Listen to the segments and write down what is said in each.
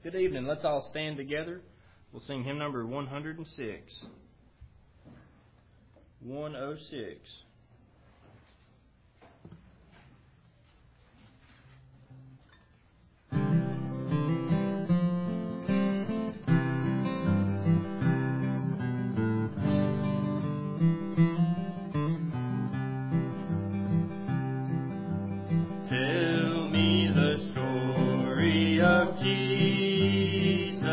Good evening. Let's all stand together. We'll sing hymn number 106. 106. Tell me the story of Jesus,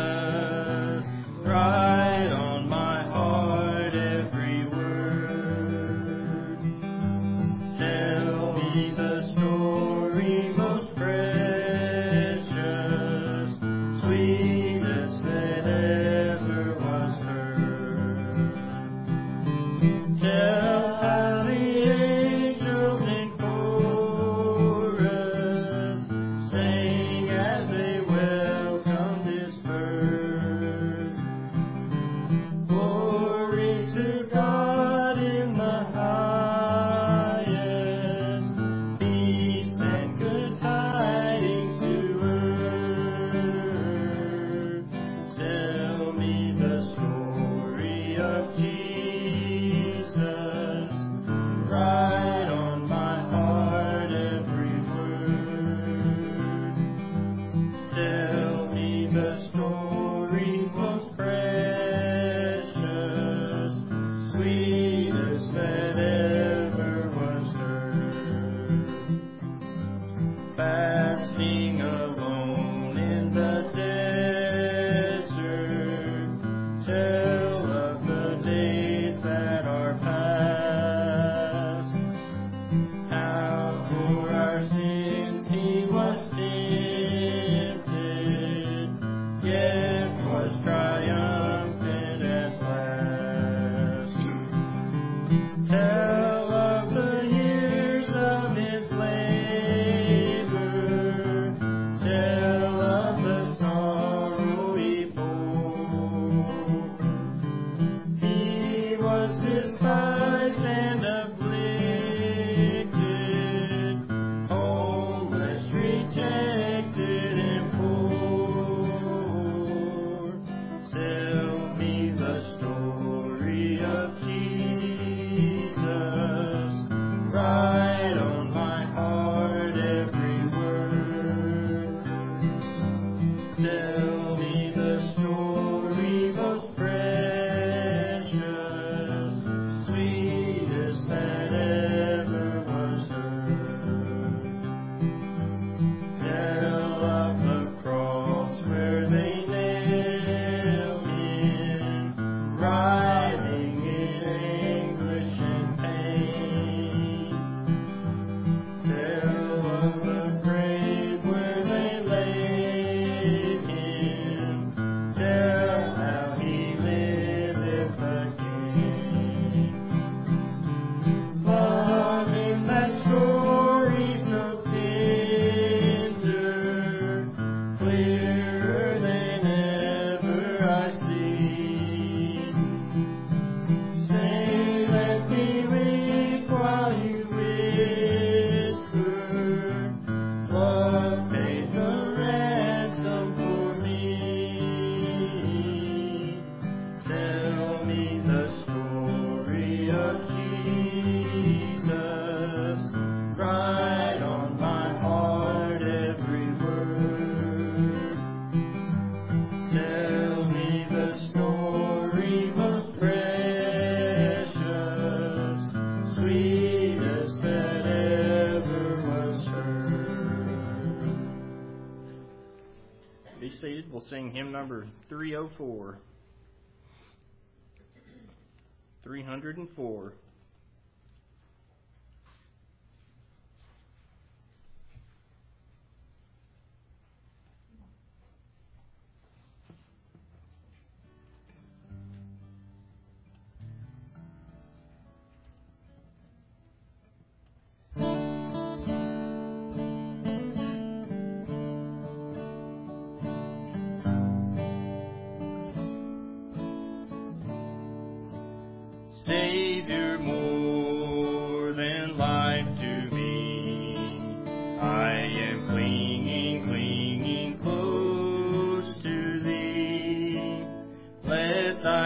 write on my heart every word. Tell me the story most precious, sweetest that ever was heard. Tell how the angels in chorus sang as they welcomed His birth. Glory to God in the highest, peace and good tidings to earth. Tell me the story of Jesus, write on my heart every word. Tell me the story most precious, sweetest that ever was heard. Fasting alone in the desert, tell of the days that are past. How for our sins He was tempted, yet was triumphant at last. Tell of the years of His labor, tell of the sorrow He bore. He was despised and afflicted, homeless, rejected, and poor. Tell me the story of Jesus, write on my heart every word. Tell me the story most precious, sweetest that ever was heard. Tell of the cross where they nailed Him, writhing in anguish and pain. Tell of the grave where they laid Him, tell how He liveth again. Love in that story so tender, clearer than ever I see. Stay, let me weep while you whisper, what paid the ransom for me? Tell me the story of Jesus, write on my heart every word. Tell me the story most precious, sweetest that ever was heard. Be seated. We'll sing hymn number 304. 304. Savior, more than life to me, I am clinging close to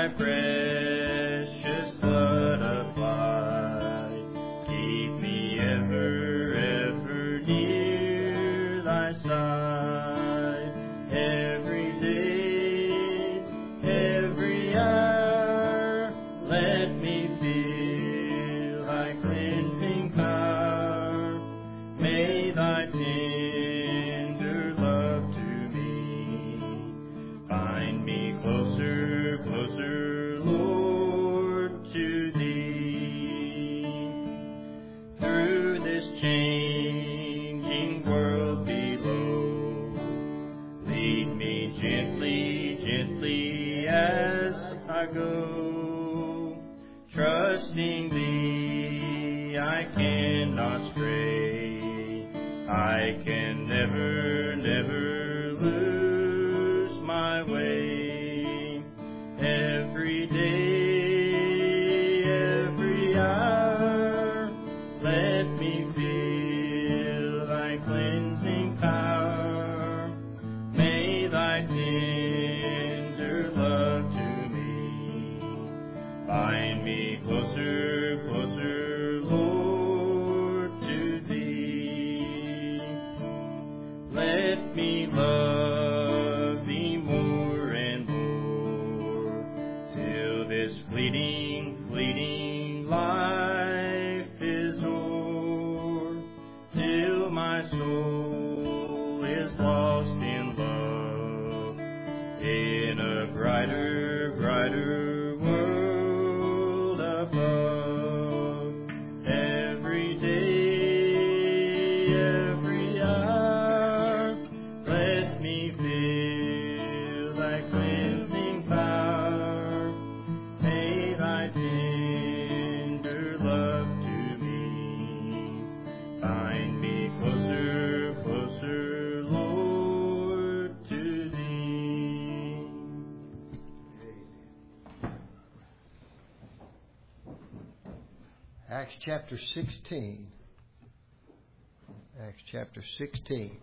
thy precious blood applied. Keep me ever, ever near thy side. Every day, every hour, let me feel thy cleansing power. May thy tender love to me bind me closer, closer, Lord, to thee. Through this changing world below, lead me gently, gently as I go. Trusting thee, I cannot stray. I can never, never lose my way. Every day, every hour, let me feel thy cleansing power. May thy tender love to me bind me closer, closer, Lord, to thee. Let me love thee more and more, till this fleeting, fleeting life is o'er, till my soul is lost in love, in a brighter, brighter world above. Every day, every hour, let me feel thy cleansing power. May thy tender love to me bind me closer, closer, Lord, to thee. Acts chapter 16. Acts chapter 16.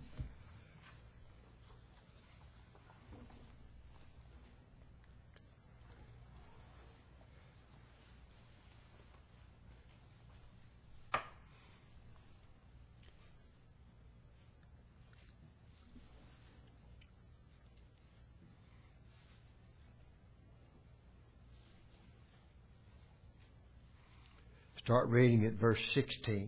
Start reading at verse 16.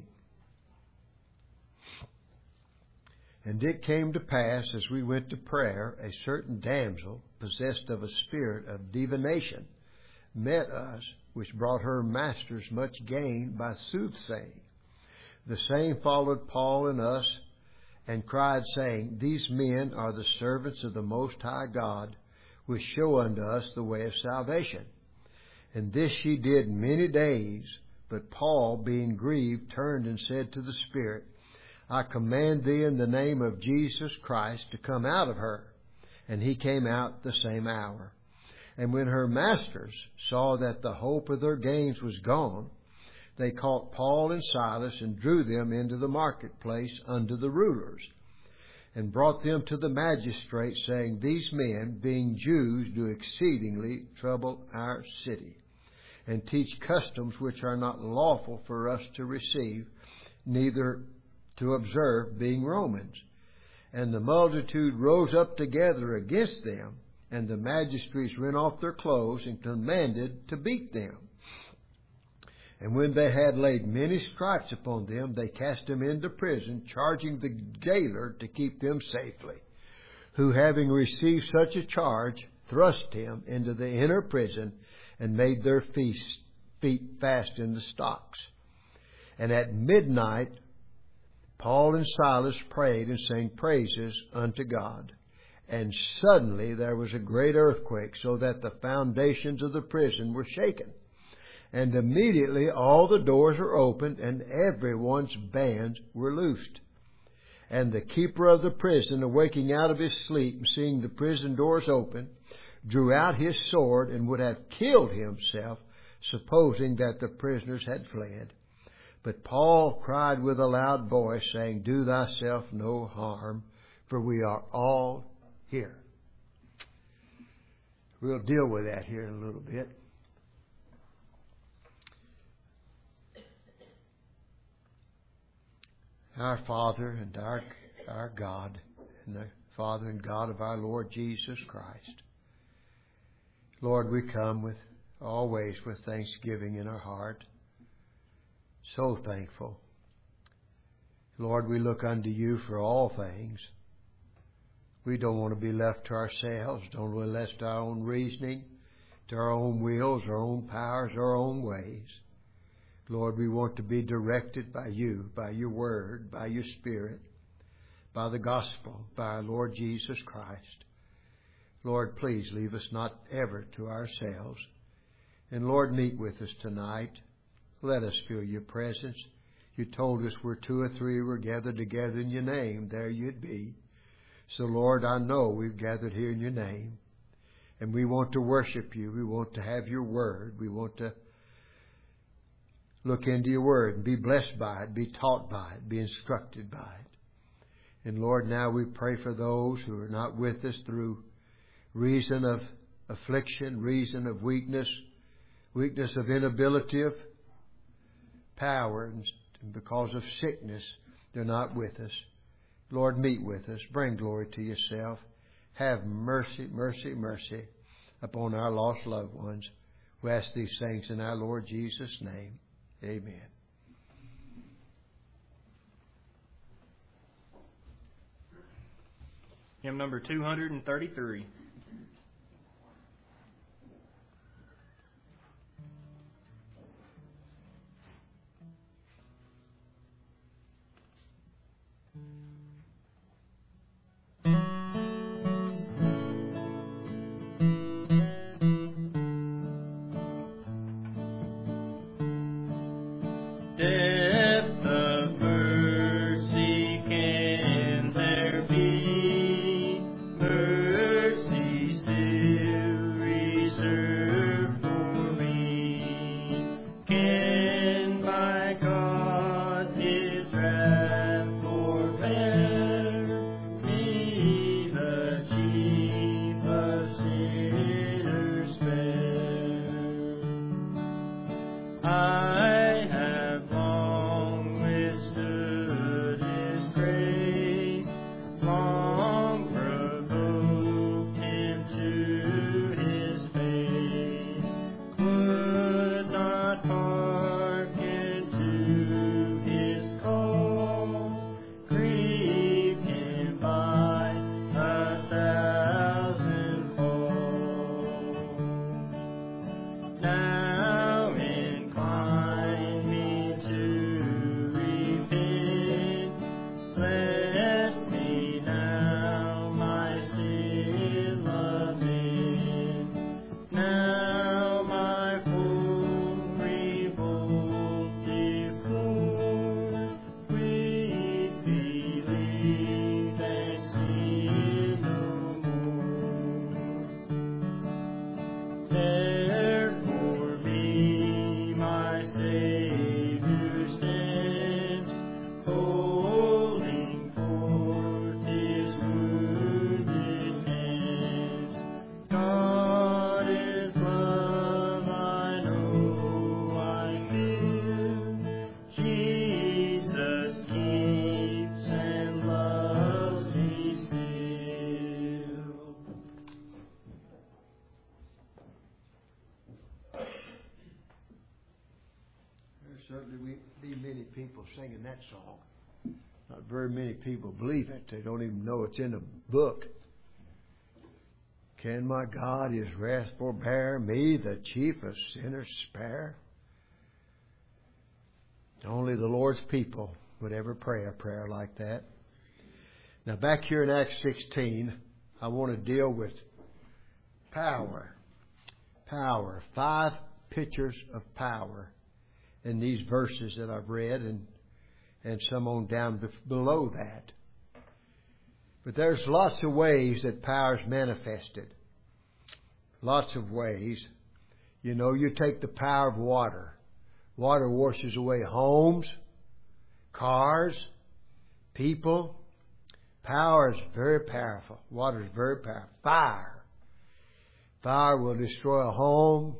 And it came to pass, as we went to prayer, a certain damsel, possessed of a spirit of divination, met us, which brought her masters much gain by soothsaying. The same followed Paul and us, and cried, saying, These men are the servants of the Most High God, which show unto us the way of salvation. And this she did many days. But Paul, being grieved, turned and said to the Spirit, I command thee in the name of Jesus Christ to come out of her. And he came out the same hour. And when her masters saw that the hope of their gains was gone, they caught Paul and Silas and drew them into the marketplace unto the rulers, and brought them to the magistrates, saying, These men, being Jews, do exceedingly trouble our city, and teach customs which are not lawful for us to receive, neither to observe, being Romans. And the multitude rose up together against them, and the magistrates rent off their clothes and commanded to beat them. And when they had laid many stripes upon them, they cast them into prison, charging the jailer to keep them safely, who, having received such a charge, thrust him into the inner prison, and made their feet fast in the stocks. And at midnight Paul and Silas prayed and sang praises unto God. And suddenly there was a great earthquake, so that the foundations of the prison were shaken. And immediately all the doors were opened, and everyone's bands were loosed. And the keeper of the prison, awaking out of his sleep and seeing the prison doors open, drew out his sword and would have killed himself, supposing that the prisoners had fled. But Paul cried with a loud voice, saying, Do thyself no harm, for we are all here. we'll deal with that here in a little bit. Our Father and our God, and the Father and God of our Lord Jesus Christ. Lord, we come always with thanksgiving in our heart. So thankful. Lord, we look unto you for all things. We don't want to be left to ourselves. Don't want to be left to our own reasoning, to our own wills, our own powers, our own ways. Lord, we want to be directed by you, by your word, by your Spirit, by the gospel, by our Lord Jesus Christ. Lord, please leave us not ever to ourselves. And Lord, meet with us tonight. Let us feel your presence. You told us where 2 or 3 were gathered together in your name, there you'd be. So Lord, I know we've gathered here in your name. And we want to worship you. We want to have your word. We want to look into your word and be blessed by it, be taught by it, be instructed by it. And Lord, now we pray for those who are not with us through reason of affliction, reason of weakness of inability of power, and because of sickness, they're not with us. Lord, meet with us. Bring glory to yourself. Have mercy, mercy, mercy upon our lost loved ones. We ask these things in our Lord Jesus' name. Amen. Hymn number 233. Depth of mercy can there be, mercy still reserved for me. Can my God His wrath forbear me, the chief of sinners spare? I have long withstood His grace, long provoked Him to His face, would not hearken to His calls, grieved Him by 1,000-fold. Now incline me to repent. Let me now my sin lament. Now my full revolt deplore. Weep, believe, and sin no more. Therefore me, my Savior stands, holding forth His wounded hands. God is love, I know, I feel. Jesus keeps and loves me still. There certainly will be many people singing that song. Not very many people believe it. They don't even know it's in a book. Can my God His wrath forbear me, the chief of sinners spare? Only the Lord's people would ever pray a prayer like that. Now back here in Acts 16, I want to deal with power. Power. 5 pictures of power in these verses that I've read, and some on down below that. But there's lots of ways that power is manifested. Lots of ways. You know, you take the power of water. Water washes away homes, cars, people. Power is very powerful. Water is very powerful. Fire. Fire will destroy a home,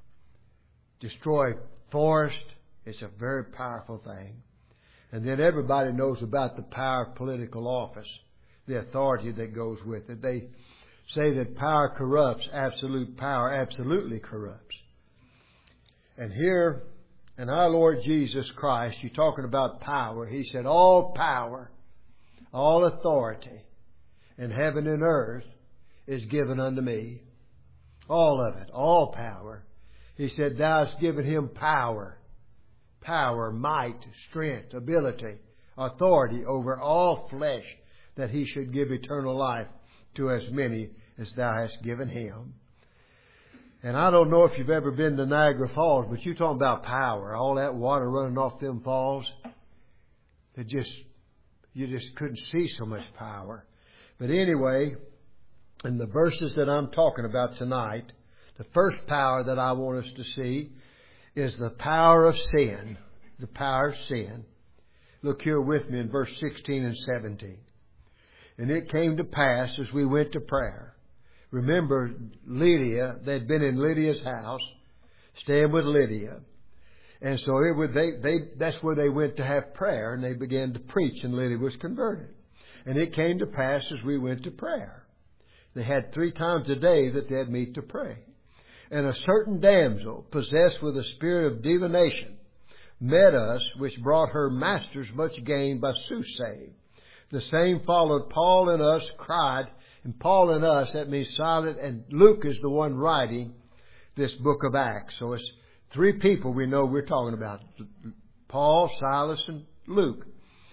destroy forest. It's a very powerful thing. And then everybody knows about the power of political office, the authority that goes with it. They say that power corrupts. Absolute power absolutely corrupts. And here, in our Lord Jesus Christ, you're talking about power. He said, all power, all authority in heaven and earth is given unto me. All of it, all power. He said, thou hast given him power. Power, might, strength, ability, authority over all flesh, that he should give eternal life to as many as thou hast given him. And I don't know if you've ever been to Niagara Falls, but you're talking about power. All that water running off them falls. You just couldn't see so much power. But anyway, in the verses that I'm talking about tonight, the first power that I want us to see is the power of sin. The power of sin. Look here with me in verse 16 and 17. And it came to pass as we went to prayer. Remember Lydia, they'd been in Lydia's house, staying with Lydia. And so that's where they went to have prayer, and they began to preach, and Lydia was converted. And it came to pass as we went to prayer. They had 3 times a day that they'd meet to pray. And a certain damsel, possessed with a spirit of divination, met us, which brought her masters much gain by soothsaying. The same followed Paul and us, cried, and Paul and us, that means Silas, and Luke is the one writing this book of Acts. So it's 3 people we know we're talking about. Paul, Silas, and Luke.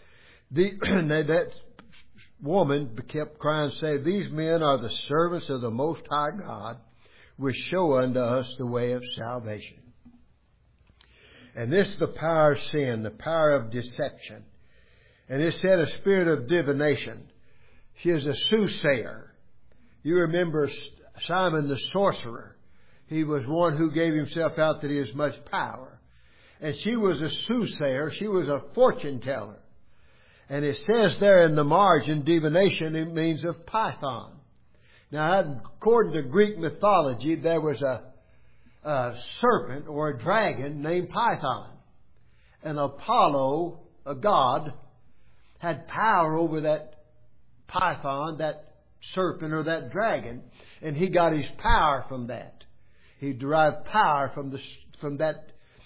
That woman kept crying, saying, these men are the servants of the Most High God, which show unto us the way of salvation. And this is the power of sin, the power of deception. And it said a spirit of divination. She is a soothsayer. You remember Simon the sorcerer. He was one who gave himself out that he has much power. And she was a soothsayer. She was a fortune teller. And it says there in the margin, divination, it means of Python. Now, according to Greek mythology, there was a serpent or a dragon named Python. And Apollo, a god, had power over that python, that serpent or that dragon, and he got his power from that. He derived power from that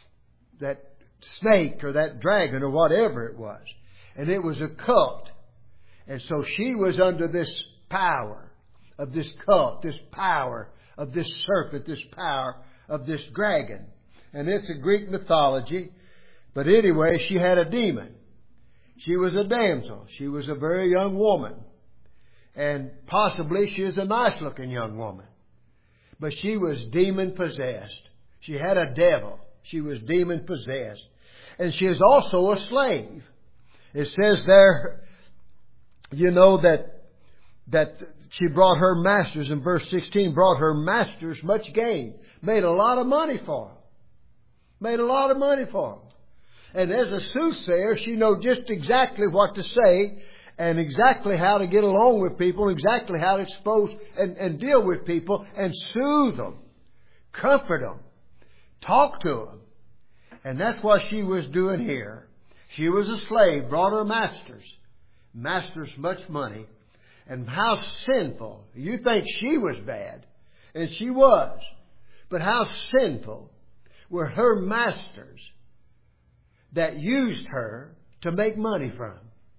snake or that dragon or whatever it was. And it was a cult. And so she was under this power of this cult, this power of this serpent, this power of this dragon. And it's a Greek mythology. But anyway, she had a demon. She was a damsel. She was a very young woman. And possibly she was a nice looking young woman. But she was demon possessed. She had a devil. She was demon possessed. And she is also a slave. It says there, you know, that she brought her masters, in verse 16, brought her masters much gain. Made a lot of money for them. Made a lot of money for them. And as a soothsayer, she knew just exactly what to say and exactly how to get along with people, exactly how to expose and deal with people and soothe them, comfort them, talk to them. And that's what she was doing here. She was a slave, brought her masters much money. And how sinful. You think she was bad, and she was. But how sinful were her masters that used her to make money from.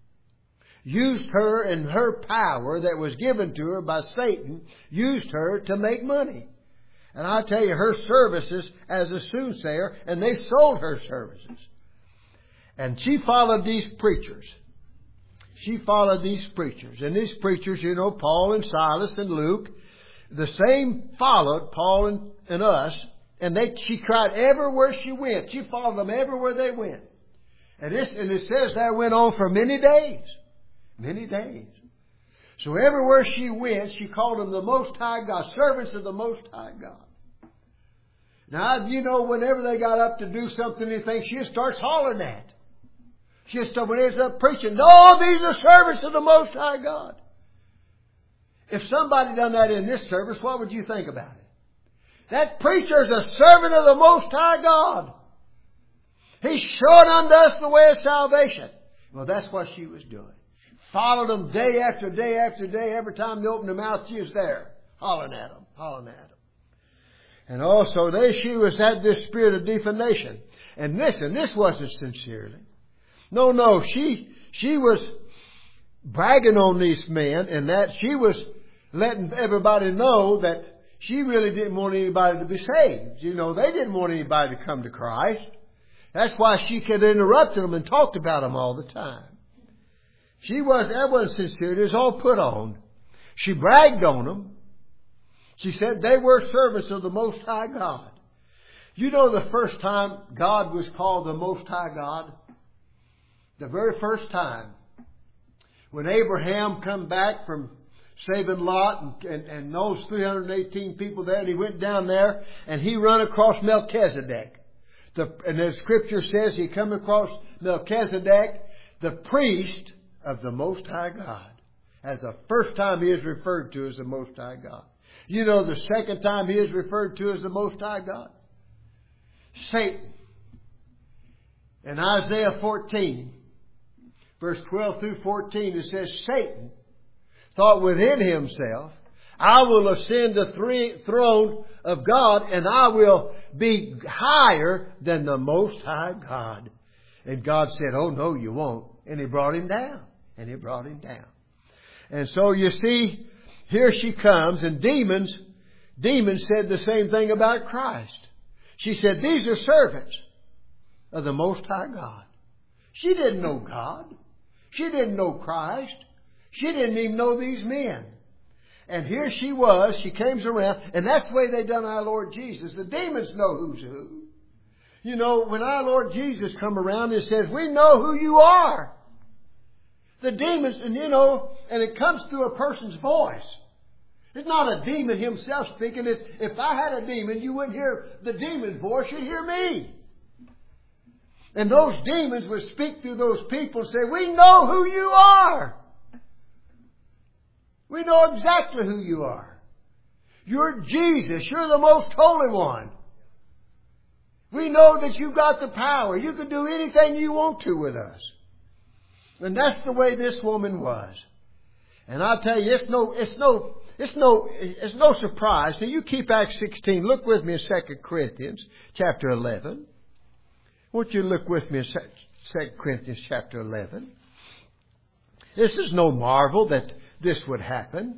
Used her and her power that was given to her by Satan, used her to make money. And I tell you, her services as a soothsayer, and they sold her services. And she followed these preachers. She followed these preachers. And these preachers, you know, Paul and Silas and Luke, the same followed Paul and us. And she cried everywhere she went. She followed them everywhere they went. And it says that went on for many days. Many days. So everywhere she went, she called them the Most High God, servants of the Most High God. Now, you know, whenever they got up to do something, anything, she starts hollering that. She starts, when they was up preaching, no, these are servants of the Most High God. If somebody done that in this service, what would you think about it? That preacher is a servant of the Most High God. He's showing unto us the way of salvation. Well, that's what she was doing. Followed them day after day after day. Every time they opened their mouth, she was there. Hollering at them. Hollering at them. And also, she had this spirit of divination. And listen, this wasn't sincerely. No, she was bragging on these men, and that she was letting everybody know that she really didn't want anybody to be saved. You know, they didn't want anybody to come to Christ. That's why she could interrupt them and talked about them all the time. That wasn't sincere. It was all put on. She bragged on them. She said they were servants of the Most High God. You know the first time God was called the Most High God? The very first time. When Abraham come back from saving Lot and those 318 people there, and he went down there and he run across Melchizedek. And the scripture says he come across Melchizedek, the priest of the Most High God. As the first time he is referred to as the Most High God. You know the second time he is referred to as the Most High God? Satan. In Isaiah 14, verse 12 through 14, it says, Satan thought within himself, I will ascend the throne of God and I will be higher than the Most High God. And God said, oh no, you won't. And He brought him down. And He brought him down. And so you see, here she comes, and demons said the same thing about Christ. She said, these are servants of the Most High God. She didn't know God. She didn't know Christ. She didn't even know these men. And here she was, she came around, and that's the way they done our Lord Jesus. The demons know who's who. You know, when our Lord Jesus come around, it says, we know who you are. The demons, and it comes through a person's voice. It's not a demon himself speaking. If I had a demon, you wouldn't hear the demon's voice, you'd hear me. And those demons would speak through those people and say, we know who you are. We know exactly who you are. You're Jesus. You're the most holy one. We know that you've got the power. You can do anything you want to with us. And that's the way this woman was. And I'll tell you, it's no surprise. Now you keep Acts 16. Look with me in 2 Corinthians chapter 11. Won't you look with me in 2 Corinthians chapter 11? This is no marvel that this would happen.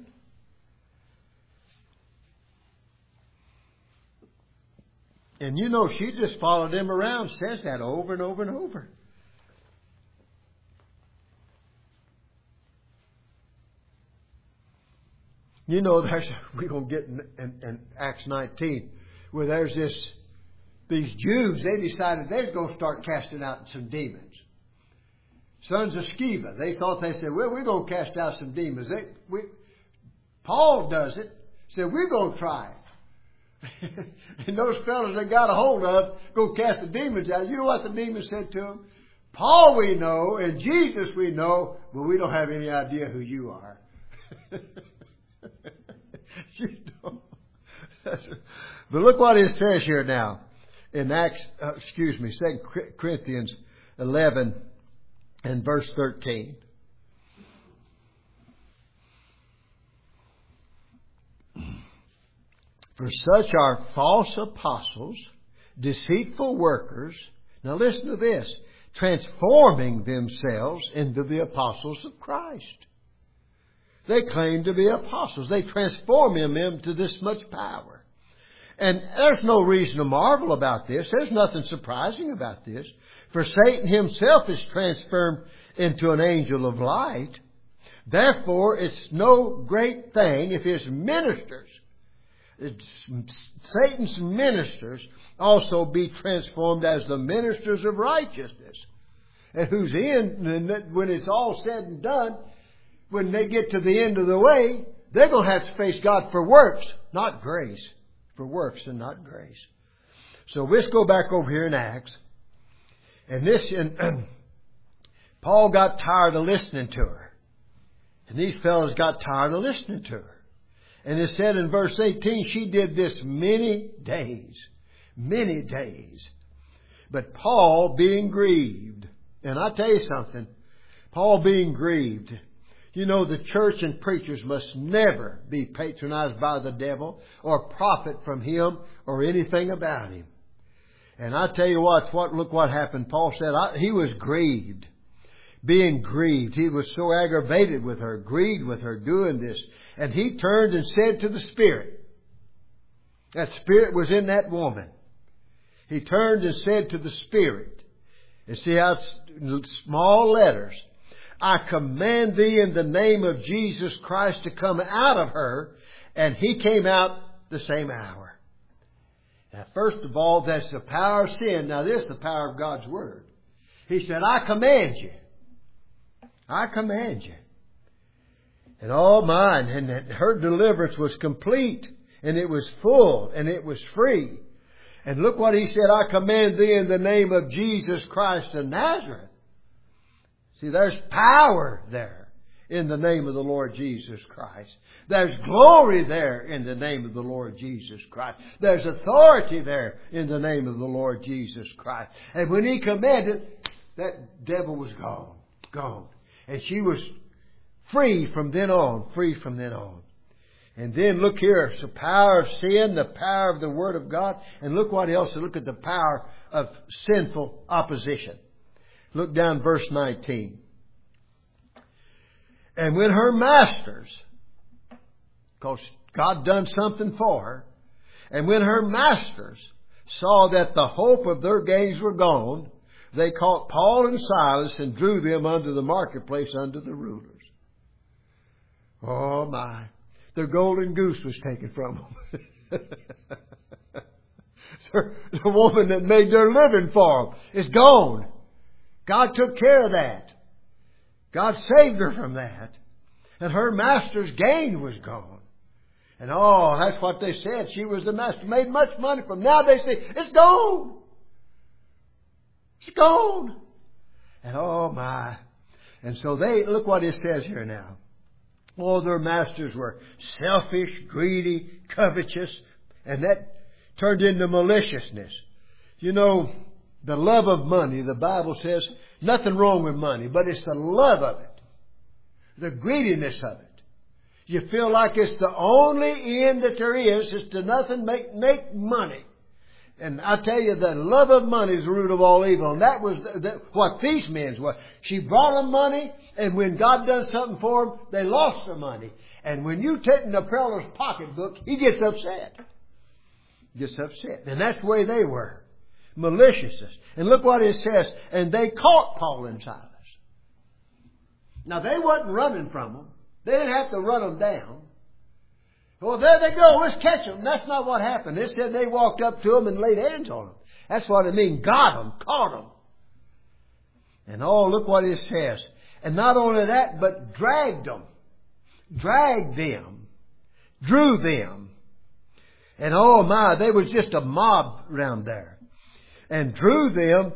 And you know, she just followed him around, says that over and over and over. You know, we're going to get in Acts 19, where there's these Jews, they decided they was going to start casting out some demons. Sons of Sceva. They said, well, we're going to cast out some demons. Paul does it. Said, we're going to try it. And those fellows they got a hold of, go cast the demons out. You know what the demons said to them? Paul we know, and Jesus we know, but we don't have any idea who you are. But look what it says here now in 2 Corinthians 11 and verse 13. For such are false apostles, deceitful workers. Now listen to this. Transforming themselves into the apostles of Christ. They claim to be apostles. They transform them into this much power. And there's no reason to marvel about this. There's nothing surprising about this. For Satan himself is transformed into an angel of light. Therefore, it's no great thing if his ministers, Satan's ministers, also be transformed as the ministers of righteousness. And whose end, when it's all said and done, when they get to the end of the way, they're going to have to face God for works, not grace. For works and not grace. So let's go back over here in Acts. And Paul got tired of listening to her. And these fellows got tired of listening to her. And it said in verse 18, she did this many days. Many days. But Paul being grieved. And I tell you something. Paul being grieved. You know, the church and preachers must never be patronized by the devil or profit from him or anything about him. And I tell you what, look what happened. Paul said he was grieved. Being grieved. He was so aggravated with her, grieved with her doing this. And he turned and said to the Spirit. That Spirit was in that woman. He turned and said to the Spirit. And see how it's small letters. I command thee in the name of Jesus Christ to come out of her. And he came out the same hour. Now, first of all, that's the power of sin. Now, this is the power of God's Word. He said, I command you. I command you. And all mine. And her deliverance was complete. And it was full. And it was free. And look what he said. I command thee in the name of Jesus Christ of Nazareth. See, there's power there in the name of the Lord Jesus Christ. There's glory there in the name of the Lord Jesus Christ. There's authority there in the name of the Lord Jesus Christ. And when he commanded, that devil was gone. Gone. And she was free from then on. Free from then on. And then look here. It's the power of sin, the power of the Word of God. And look what else. Look at the power of sinful opposition. Look down verse 19. And when her masters, because God done something for her, and when her masters saw that the hope of their gains were gone, they caught Paul and Silas and drew them unto the marketplace unto the rulers. Oh my. Their golden goose was taken from them. The woman that made their living for them is gone. God took care of that. God saved her from that. And her master's gain was gone. And oh, that's what they said. She was the master. Made much money from them. Now they say, it's gone. It's gone. And oh my. And so look what it says here now. All their masters were selfish, greedy, covetous, and that turned into maliciousness. You know, the love of money, the Bible says, nothing wrong with money, but it's the love of it. The greediness of it. You feel like it's the only end that there is to nothing make money. And I tell you, the love of money is the root of all evil. And that was what these men's were. She brought them money, and when God done something for them, they lost their money. And when you take in the prowler's pocketbook, he gets upset. Gets upset. And that's the way they were. Maliciousness. And look what it says. And they caught Paul and Silas. Now, they wasn't running from them. They didn't have to run them down. Well, there they go. Let's catch them. That's not what happened. It said they walked up to them and laid hands on them. That's what it means. Got them. Caught them. And oh, look what it says. And not only that, but dragged them. Dragged them. Drew them. And oh my, they was just a mob around there. And drew them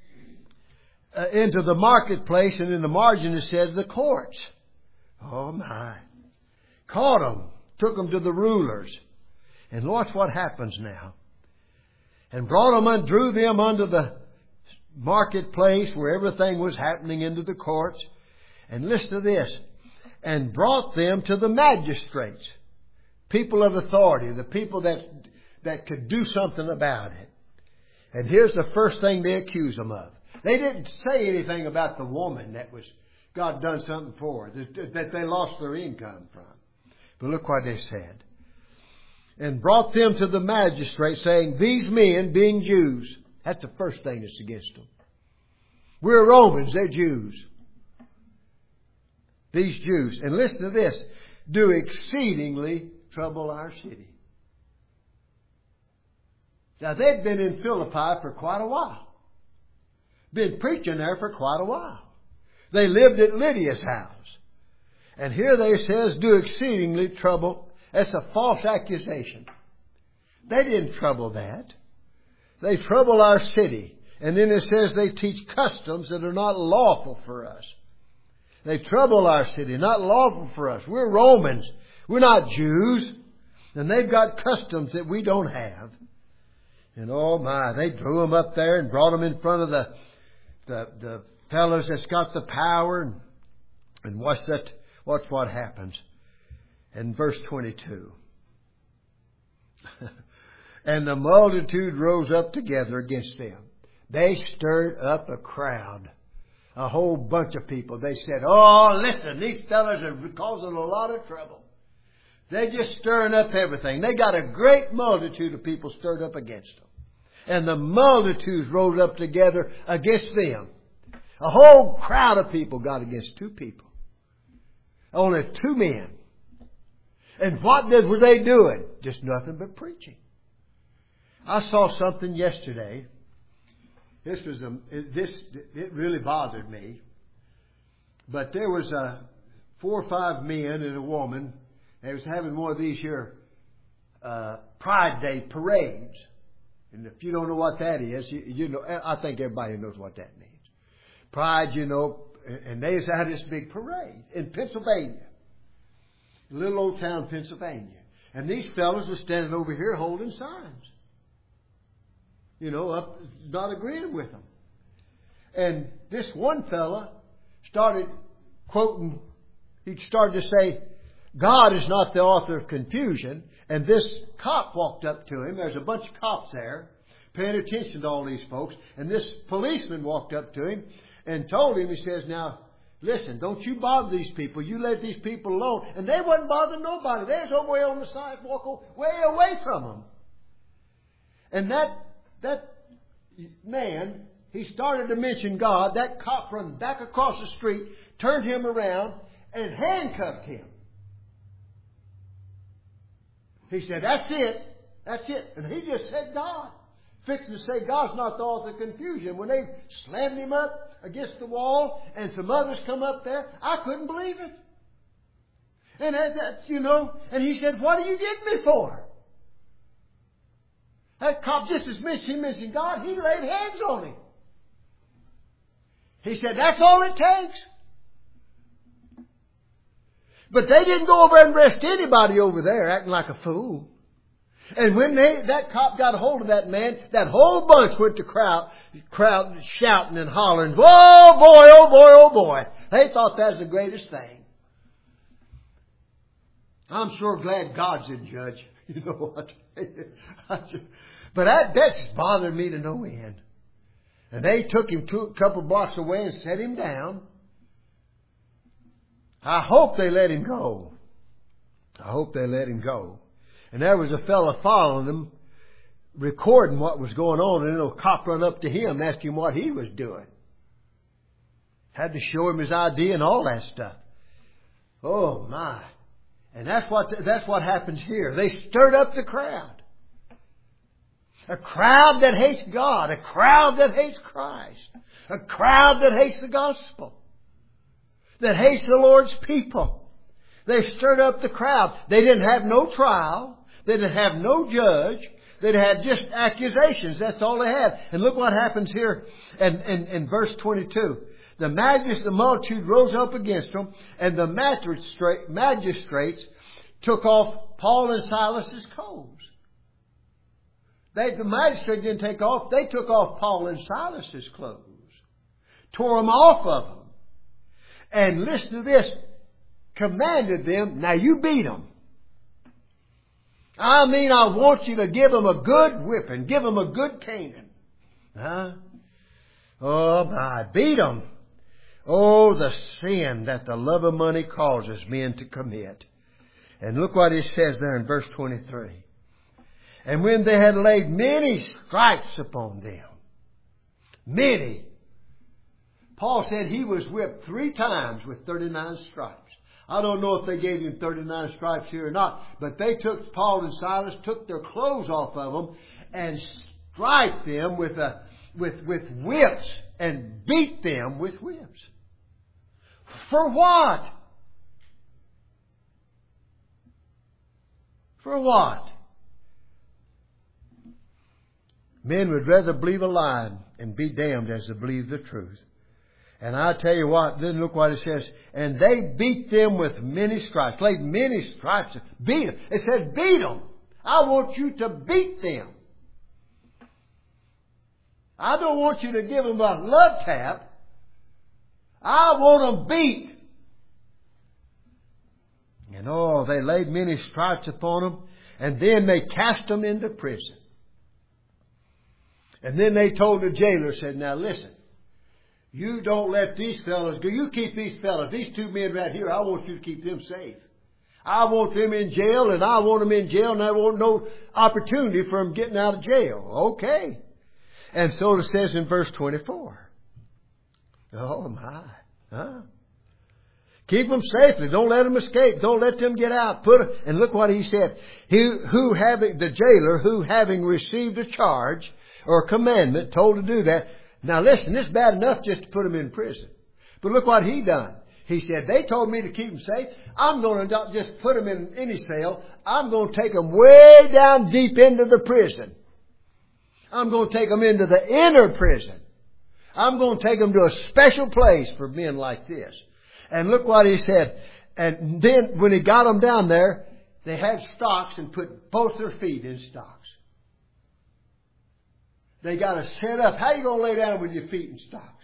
into the marketplace. And in the margin it says the courts. Oh my. Caught them. Took them to the rulers. And watch what happens now. And brought them and drew them unto the marketplace where everything was happening, into the courts. And listen to this. And brought them to the magistrates. People of authority. The people that could do something about it. And here's the first thing they accuse them of. They didn't say anything about the woman that was God done something for, that they lost their income from. But look what they said. And brought them to the magistrate, saying, these men, being Jews, that's the first thing that's against them. We're Romans, they're Jews. These Jews, and listen to this, do exceedingly trouble our city. Now, they'd been in Philippi for quite a while. Been preaching there for quite a while. They lived at Lydia's house. And here they says, do exceedingly trouble. That's a false accusation. They didn't trouble that. They trouble our city. And then it says they teach customs that are not lawful for us. They trouble our city, not lawful for us. We're Romans. We're not Jews. And they've got customs that we don't have. And oh my, they drew them up there and brought them in front of the fellows that's got the power. And watch what happens. In verse 22. And the multitude rose up together against them. They stirred up a crowd. A whole bunch of people. They said, oh, listen, these fellas are causing a lot of trouble. They're just stirring up everything. They got a great multitude of people stirred up against them. And the multitudes rose up together against them. A whole crowd of people got against two people. Only two men. And what were they doing? Just nothing but preaching. I saw something yesterday. It really bothered me. But there was 4 or 5 men and a woman. They was having one of these here Pride Day parades. And if you don't know what that is, you know, I think everybody knows what that means. Pride, you know, and they had this big parade in Pennsylvania. Little old town, Pennsylvania. And these fellows were standing over here holding signs. You know, not agreeing with them. And this one fella started quoting, he started to say, God is not the author of confusion. And this cop walked up to him. There's a bunch of cops there paying attention to all these folks. And this policeman walked up to him and told him, he says, now, listen, don't you bother these people. You let these people alone. And they wasn't bothering nobody. They was over way on the sidewalk, way away from them. And that man, he started to mention God. That cop run back across the street, turned him around, and handcuffed him. He said, that's it. That's it. And he just said God. Fixing to say God's not the author of confusion. When they slammed him up against the wall and some others come up there, I couldn't believe it. And that's, you know, and he said, what are you getting me for? That cop just as mentioned God, he laid hands on him. He said, that's all it takes. But they didn't go over and arrest anybody over there acting like a fool. And when that cop got a hold of that man, that whole bunch went to crowd shouting and hollering, "Oh boy, oh boy, oh boy." They thought that was the greatest thing. I'm sure glad God's the judge. You know what? But that's bothered me to no end. And they took him a couple blocks away and set him down. I hope they let him go. I hope they let him go. And there was a fella following them, recording what was going on. And a cop run up to him and asked him what he was doing. Had to show him his ID and all that stuff. Oh my. And that's what happens here. They stirred up the crowd. A crowd that hates God. A crowd that hates Christ. A crowd that hates the gospel. That hates the Lord's people. They stirred up the crowd. They didn't have no trial. They didn't have no judge. They had just accusations. That's all they had. And look what happens here in verse 22. The multitude rose up against them, and the magistrates took off Paul and Silas's clothes. The magistrate didn't take off. They took off Paul and Silas's clothes. Tore them off of them. And listen to this. Commanded them, now you beat them. I mean, I want you to give them a good whipping. Give them a good caning. Huh? Oh my, beat them. Oh, the sin that the love of money causes men to commit. And look what it says there in verse 23. And when they had laid many stripes upon them. Many. Paul said he was whipped 3 times with 39 stripes. I don't know if they gave him 39 stripes here or not, but they took Paul and Silas, took their clothes off of them, and striped them with whips and beat them with whips. For what? For what? Men would rather believe a lie and be damned as to believe the truth. And I tell you what, then look what it says. And they beat them with many stripes. Laid many stripes. Beat them. It said beat them. I want you to beat them. I don't want you to give them a love tap. I want them beat. And oh, they laid many stripes upon them. And then they cast them into prison. And then they told the jailer, said, now listen. You don't let these fellas go. You keep these fellas. These two men right here, I want you to keep them safe. I want them in jail, and I want them in jail, and I want no opportunity for them getting out of jail. Okay. And so it says in verse 24. Oh my. Huh? Keep them safely. Don't let them escape. Don't let them get out. And look what he said. The jailer who having received a charge or a commandment told to do that. Now listen, this is bad enough just to put them in prison. But look what he done. He said, they told me to keep them safe. I'm going to not just put them in any cell. I'm going to take them way down deep into the prison. I'm going to take them into the inner prison. I'm going to take them to a special place for men like this. And look what he said. And then when he got them down there, they had stocks and put both their feet in stocks. They got to set up. How you going to lay down with your feet in stocks?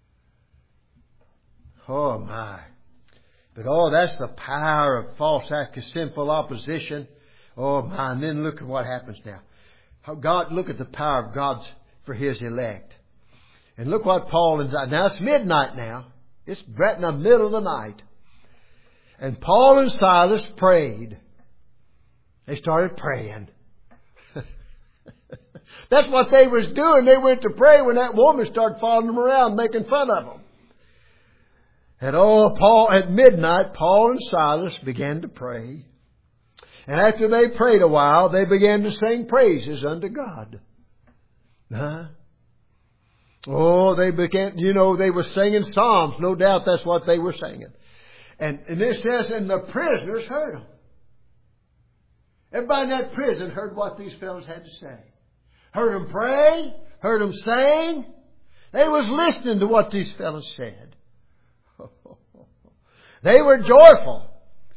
Oh my. But oh, that's the power of false act of sinful opposition. Oh my. And then look at what happens now. How God, look at the power of God's for His elect. And look what Paul and now it's midnight now. It's right in the middle of the night. And Paul and Silas prayed. They started praying. That's what they was doing. They went to pray when that woman started following them around, making fun of them. And at midnight, Paul and Silas began to pray. And after they prayed a while, they began to sing praises unto God. They began, they were singing psalms. No doubt that's what they were singing. And it says, and the prisoners heard them. Everybody in that prison heard what these fellows had to say. Heard them pray. Heard them sing. They was listening to what these fellows said. They were joyful.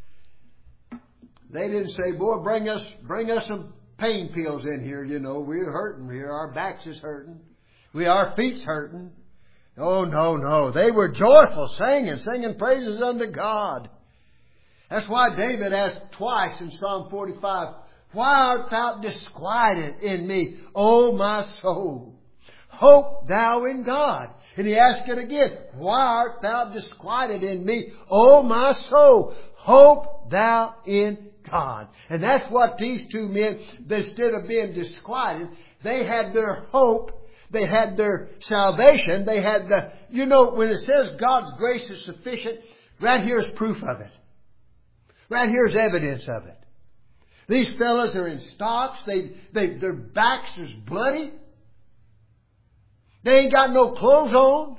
They didn't say, boy, bring us some pain pills in here. We're hurting here. Our backs is hurting. Our feet's hurting. Oh, no. They were joyful, singing praises unto God. That's why David asked twice in Psalm 45, why art thou disquieted in me, O my soul? Hope thou in God. And he asked it again, why art thou disquieted in me, O my soul? Hope thou in God. And that's what these two men, instead of being disquieted, they had their hope. They had their salvation. They had when it says God's grace is sufficient, right here's proof of it. Right here's evidence of it. These fellas are in stocks. Their backs is bloody. They ain't got no clothes on.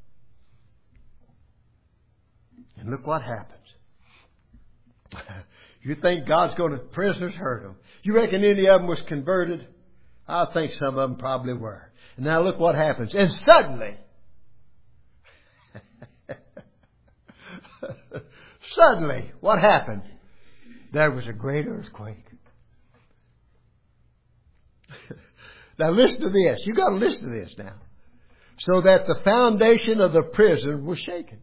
And look what happens. You think God's going to, prisoners heard them. You reckon any of them was converted? I think some of them probably were. And now look what happens. And suddenly, what happened? There was a great earthquake. Now listen to this. You got to listen to this now. So that the foundation of the prison was shaken.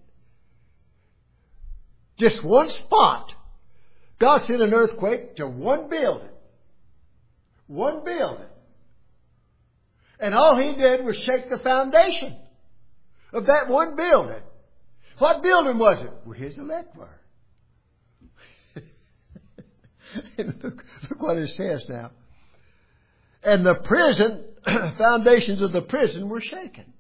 Just one spot. God sent an earthquake to one building. One building. And all He did was shake the foundation of that one building. What building was it? Where His elect were. And look what it says now. And the prison, foundations of the prison were shaken.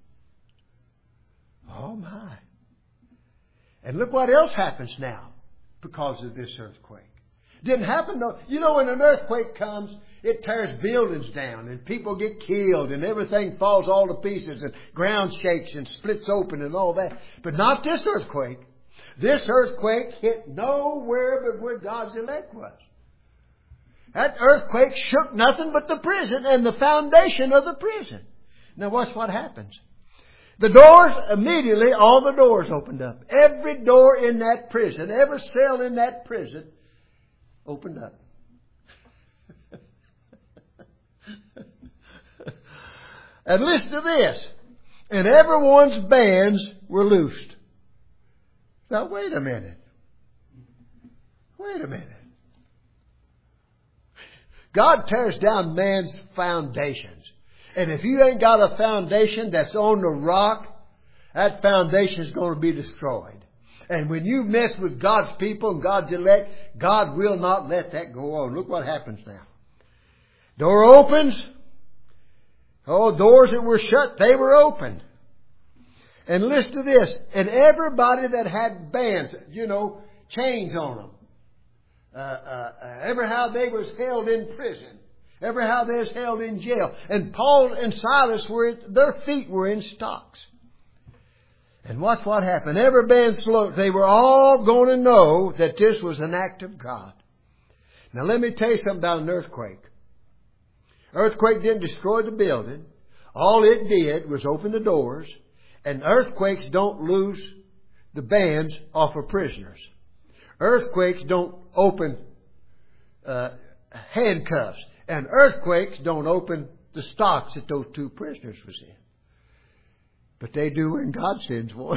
Oh my. And look what else happens now because of this earthquake. Didn't happen though. When an earthquake comes, it tears buildings down and people get killed and everything falls all to pieces and ground shakes and splits open and all that. But not this earthquake. This earthquake hit nowhere but where God's elect was. That earthquake shook nothing but the prison and the foundation of the prison. Now watch what happens. The doors, immediately all the doors opened up. Every door in that prison, every cell in that prison opened up. And listen to this. And everyone's bands were loosed. Now wait a minute. Wait a minute. God tears down man's foundations. And if you ain't got a foundation that's on the rock, that foundation is going to be destroyed. And when you mess with God's people and God's elect, God will not let that go on. Look what happens now. Door opens. Oh, doors that were shut, they were opened. And listen to this. And everybody that had bands, chains on them. Ever how they was held in prison. Ever how they was held in jail. And Paul and Silas their feet were in stocks. And watch what happened. Every band slow, they were all going to know that this was an act of God. Now let me tell you something about an earthquake. Earthquake didn't destroy the building. All it did was open the doors. And earthquakes don't lose the bands off of prisoners. Earthquakes don't open handcuffs. And earthquakes don't open the stocks that those two prisoners was in. But they do when God sends one.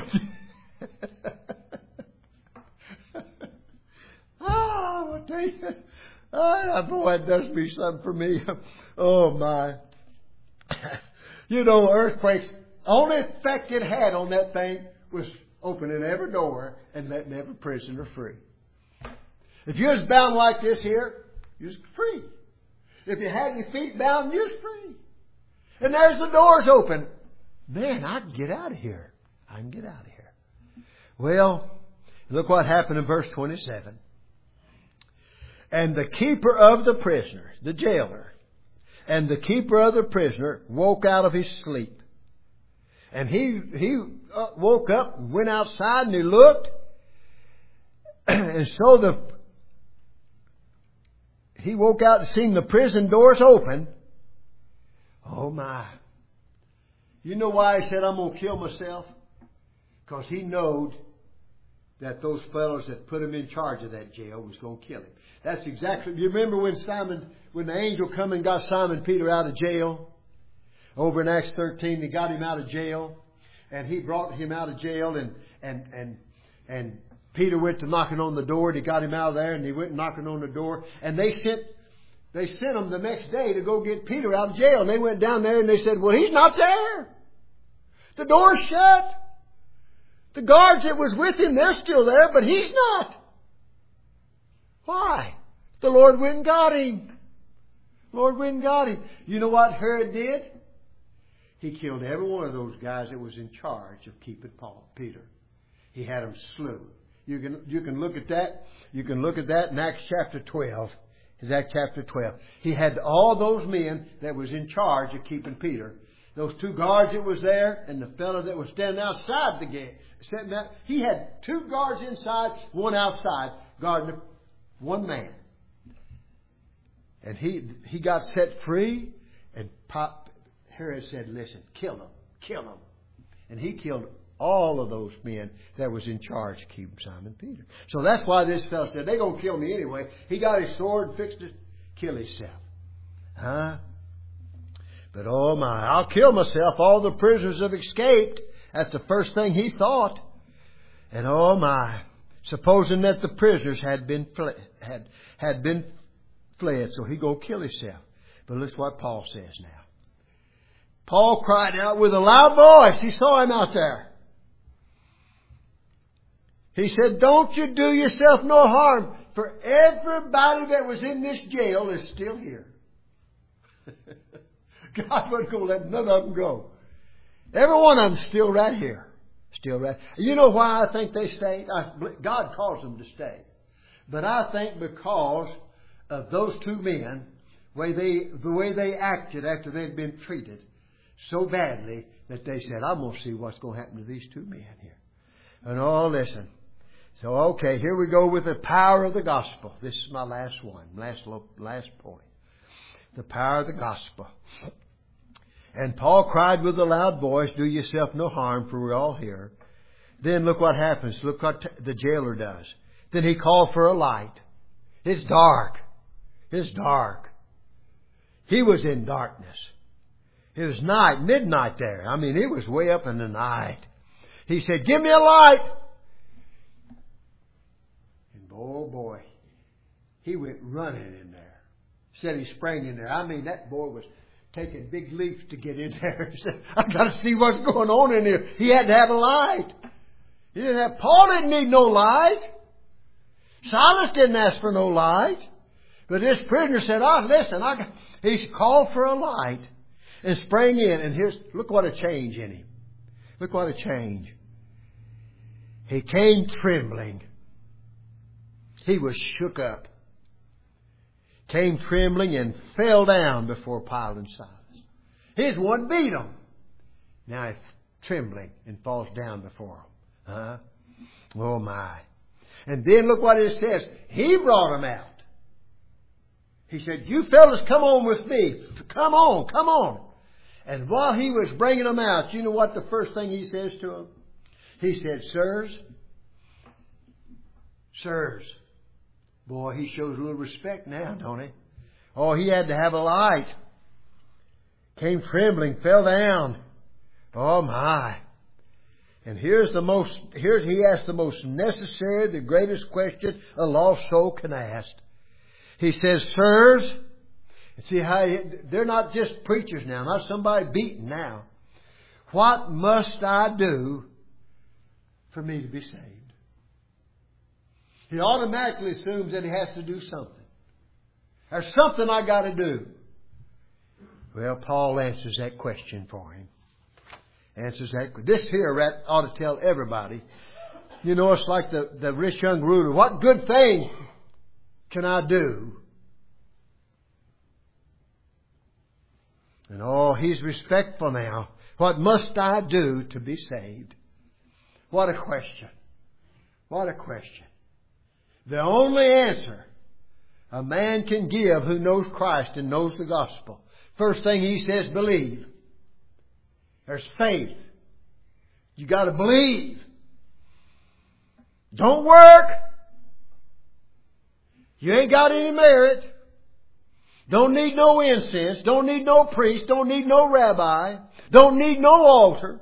I tell you, boy, it does be something for me. Oh, my. Earthquakes, only effect it had on that thing was opening every door and letting every prisoner free. If you was bound like this here, you was free. If you had your feet bound, you was free. And there's the doors open. Man, I can get out of here. I can get out of here. Well, look what happened in verse 27. And the keeper of the prisoner, the jailer, and the keeper of the prisoner woke out of his sleep. And he woke up and went outside and he looked. And so he woke out and seen the prison doors open. Oh my. You know why he said, I'm going to kill myself? Because he knowed that those fellows that put him in charge of that jail was going to kill him. That's exactly, you remember when the angel come and got Simon Peter out of jail? Over in Acts 13, they got him out of jail. And he brought him out of jail and Peter went to knocking on the door. They got him out of there and he went knocking on the door. And they sent him the next day to go get Peter out of jail. And they went down there and they said, well, he's not there. The door's shut. The guards that was with him, they're still there, but he's not. Why? The Lord went and got him. Lord went and got him. You know what Herod did? He killed every one of those guys that was in charge of keeping Peter. He had them slew. You can look at that. You can look at that in Acts chapter 12. It's Acts chapter 12. He had all those men that was in charge of keeping Peter. Those two guards that was there and the fellow that was standing outside the gate. He had two guards inside, one outside, guarding one man. And he got set free, and Herod said, listen, kill him. And he killed all of those men that was in charge of keeping Simon Peter. So that's why this fellow said, they're going to kill me anyway. He got his sword and fixed to kill himself. Huh? But oh my, I'll kill myself. All the prisoners have escaped. That's the first thing he thought. And oh my, supposing that the prisoners had been fled, so he go kill himself. But look what Paul says now. Paul cried out with a loud voice. He saw him out there. He said, don't you do yourself no harm, for everybody that was in this jail is still here. God wasn't going to let none of them go. Every one of them still right here. Still right. You know why I think they stayed? God caused them to stay. But I think because of those two men, the way they acted after they'd been treated so badly that they said, I'm going to see what's going to happen to these two men here. And oh, listen. So, okay, here we go with the power of the gospel. This is my last one, last point. The power of the gospel. And Paul cried with a loud voice, do yourself no harm, for we're all here. Then look what happens. Look what the jailer does. Then he called for a light. It's dark. It's dark. He was in darkness. It was night, midnight there. I mean, it was way up in the night. He said, give me a light. And oh boy, he went running in there. Said he sprang in there. I mean, that boy was taking big leaps to get in there. He said, I got to see what's going on in here. He had to have a light. Paul didn't need no light. Silas didn't ask for no light. But this prisoner said, listen, he called for a light and sprang in. And look what a change in him. Look what a change. He came trembling. He was shook up. Came trembling and fell down before Paul and Silas. His one beat him. Now he's trembling and falls down before them. Oh my. And then look what it says. He brought him out. He said, you fellas come on with me. Come on, come on. And while he was bringing them out, you know what the first thing he says to them? He said, sirs. Boy, he shows a little respect now, don't he? Oh, he had to have a light. Came trembling, fell down. Oh my. And he asked the most necessary, the greatest question a lost soul can ask. He says, sirs, and see how they're not just preachers now, not somebody beaten now. What must I do for me to be saved? He automatically assumes that he has to do something. There's something I got to do. Well, Paul answers that question for him. This here ought to tell everybody. You know, it's like the rich young ruler. What good thing can I do? And he's respectful now. What must I do to be saved? What a question. What a question. The only answer a man can give who knows Christ and knows the gospel. First thing he says, believe. There's faith. You got to believe. Don't work. You ain't got any merit. Don't need no incense. Don't need no priest. Don't need no rabbi. Don't need no altar.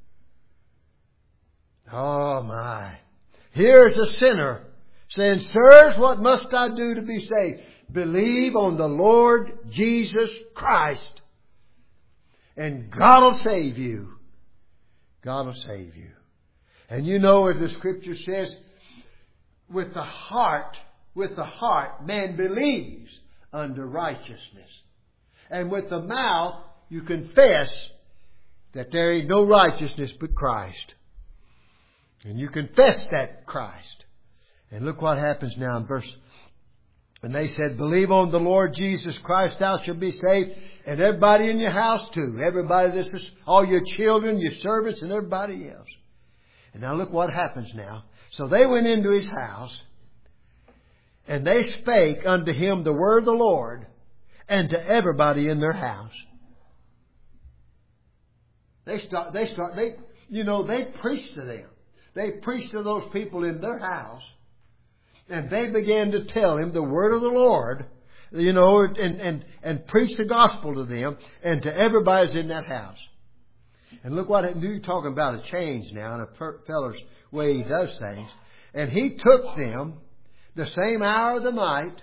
Oh my. Here's a sinner saying, sirs, what must I do to be saved? Believe on the Lord Jesus Christ. And God will save you. God will save you. And you know as the scripture says, with the heart, man believes unto righteousness. And with the mouth, you confess that there is no righteousness but Christ. And you confess that Christ. And look what happens now in verse. And they said, believe on the Lord Jesus Christ, thou shalt be saved. And everybody in your house too. Everybody, this is all your children, your servants, and everybody else. And now look what happens now. So they went into his house. And they spake unto him the word of the Lord. And to everybody in their house. They preached to them. They preached to those people in their house. And they began to tell him the word of the Lord, and preach the gospel to them and to everybody's in that house. And look what you're talking about a change now in a feller's way he does things. And he took them the same hour of the night.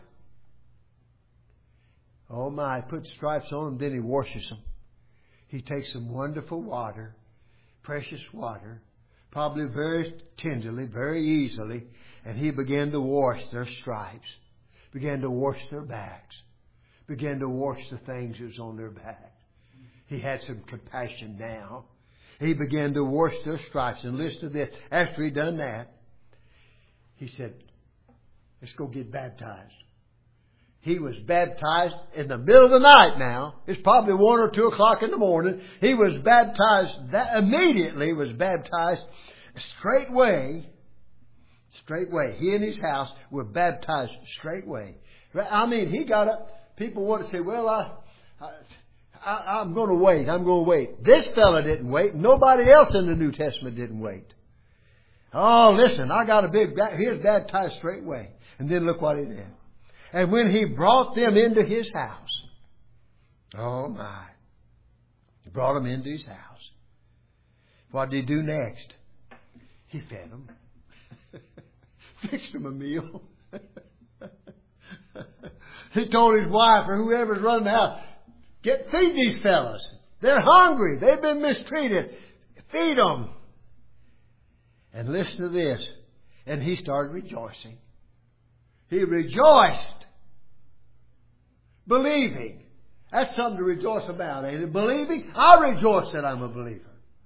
Oh my, puts stripes on them, then he washes them. He takes some wonderful water, precious water, probably very tenderly, very easily, and he began to wash their stripes, began to wash their backs, began to wash the things that was on their back. He had some compassion now. He began to wash their stripes. And listen to this. After he done that, he said, let's go get baptized. He was baptized in the middle of the night now. It's probably 1 or 2 o'clock in the morning. He was baptized, immediately was baptized straightway. He and his house were baptized straightway. I mean, he got up. People want to say, well, I'm going to wait. I'm going to wait. This fella didn't wait. Nobody else in the New Testament didn't wait. Oh, listen, I got a here's baptized straightway. And then look what he did. And when he brought them into his house, oh my, he brought them into his house. What did he do next? He fed them. Fixed them a meal. He told his wife or whoever's running the house, feed these fellas. They're hungry. They've been mistreated. Feed them. And listen to this. And he started rejoicing. He rejoiced. Believing. That's something to rejoice about, ain't it? Believing. I rejoice that I'm a believer.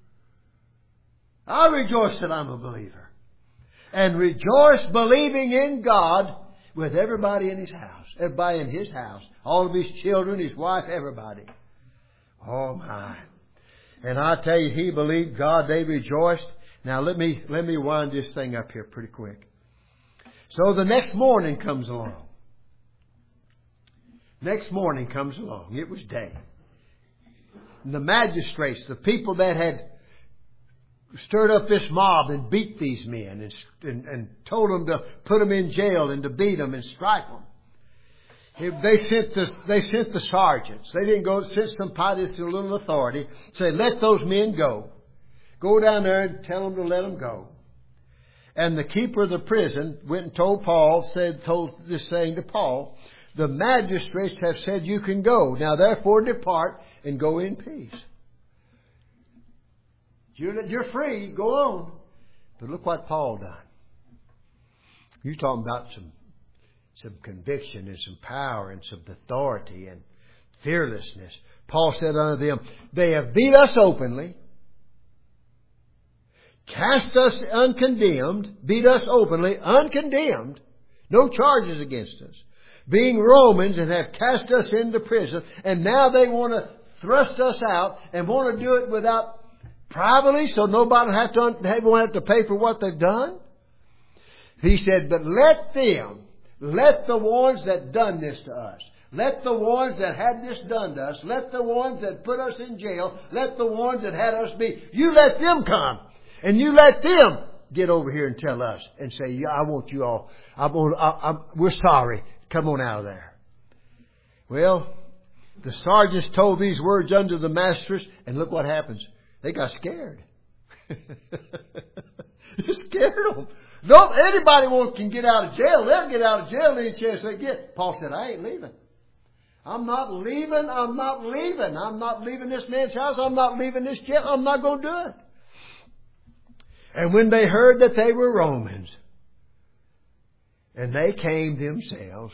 I rejoice that I'm a believer. And rejoice believing in God with everybody in his house. Everybody in his house. All of his children, his wife, everybody. Oh my. And I tell you, he believed God. They rejoiced. Now let me wind this thing up here pretty quick. So the next morning comes along. Next morning comes along. It was day. And the magistrates, the people that had stirred up this mob and beat these men and told them to put them in jail and to beat them and strike them. They sent the sergeants. They didn't go sent somebody with a little authority. Say, let those men go. Go down there and tell them to let them go. And the keeper of the prison went and told this saying to Paul, the magistrates have said you can go. Now therefore depart and go in peace. You're free. Go on. But look what Paul done. You're talking about some conviction and some power and some authority and fearlessness. Paul said unto them, they have beat us openly, cast us uncondemned, beat us openly, uncondemned, no charges against us, being Romans, and have cast us into prison, and now they want to thrust us out and want to do it without privately, so nobody won't have to pay for what they've done. He said, but let the ones that done this to us, let the ones that had this done to us, let the ones that put us in jail, let the ones that had us beat, you let them come. And you let them get over here and tell us and say, yeah, I want you all. We're sorry. Come on out of there. Well, the sergeants told these words unto the masters, and look what happens. They got scared. You scared them. No, anybody can get out of jail. They'll get out of jail any chance they get. Paul said, I ain't leaving. I'm not leaving. I'm not leaving. I'm not leaving this man's house. I'm not leaving this jail. I'm not going to do it. And when they heard that they were Romans, and they came themselves,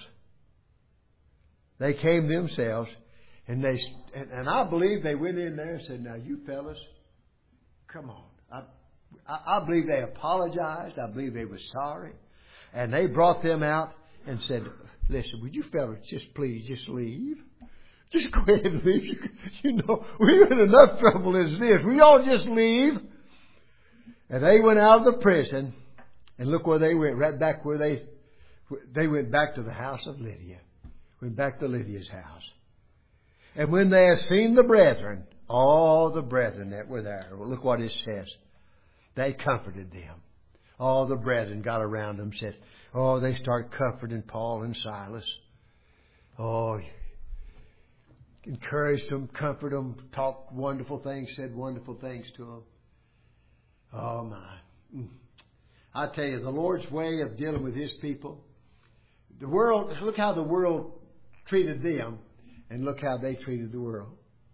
and I believe they went in there and said, now you fellas, come on. I believe they apologized. I believe they were sorry. And they brought them out and said, listen, would you fellas please leave? Just go ahead and leave. You know, we're in enough trouble as this. We all just leave. And they went out of the prison, and look where they went, right back where they went back to the house of Lydia. Went back to Lydia's house. And when they had seen the brethren, all the brethren that were there, well, look what it says. They comforted them. All the brethren got around them and said, oh, they start comforting Paul and Silas. Oh, encouraged them, comforted them, talked wonderful things, said wonderful things to them. Oh my. I tell you, the Lord's way of dealing with His people. The world, look how the world treated them, and look how they treated the world.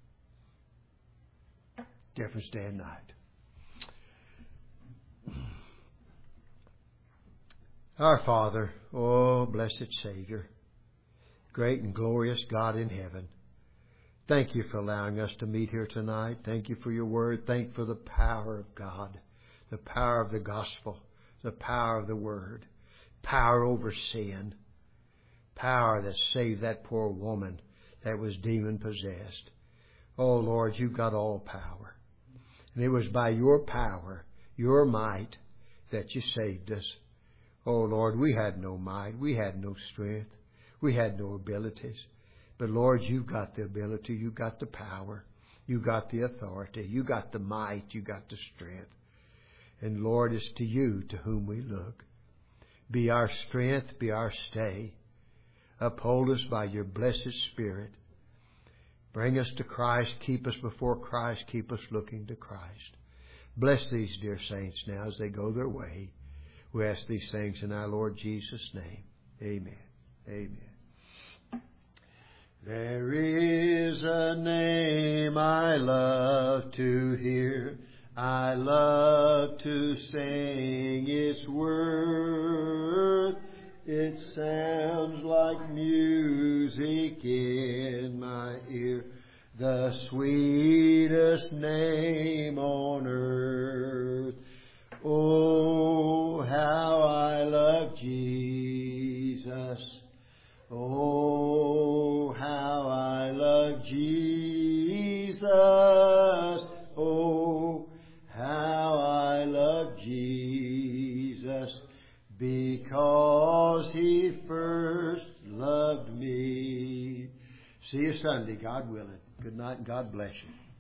Difference day and night. Our Father, oh blessed Savior, great and glorious God in heaven, thank you for allowing us to meet here tonight. Thank you for your word. Thank you for the power of God, the power of the gospel, the power of the word, power over sin, power that saved that poor woman that was demon possessed. Oh Lord, you've got all power. And it was by your power, your might, that you saved us. Oh Lord, we had no might. We had no strength. We had no abilities. But Lord, you've got the ability, you've got the power, you've got the authority, you've got the might, you've got the strength. And Lord, it's to you to whom we look. Be our strength, be our stay. Uphold us by your blessed Spirit. Bring us to Christ, keep us before Christ, keep us looking to Christ. Bless these dear saints now as they go their way. We ask these things in our Lord Jesus' name. Amen. Amen. There is a name I love to hear. I love to sing its word. It sounds like music in my ear. The sweetest name on earth. Oh, how I love Jesus. Oh, how I love Jesus. Oh, how I love Jesus. Because He first loved me. See you Sunday, God willing. Good night and God bless you.